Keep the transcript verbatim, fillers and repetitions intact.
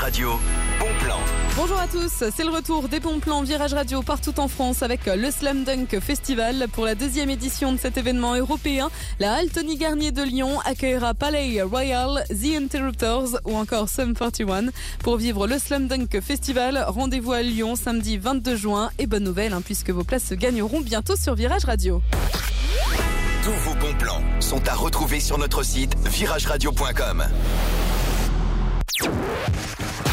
Radio, bon plan. Bonjour à tous, c'est le retour des bons plans Virage Radio partout en France avec le Slam Dunk Festival. Pour la deuxième édition de cet événement européen, la Halle Tony Garnier de Lyon accueillera Palais Royal, The Interrupters ou encore Sum quarante et un. Pour vivre le Slam Dunk Festival, rendez-vous à Lyon samedi vingt-deux juin. Et bonne nouvelle hein, puisque vos places se gagneront bientôt sur Virage Radio. Tous vos bons plans sont à retrouver sur notre site virage radio point com.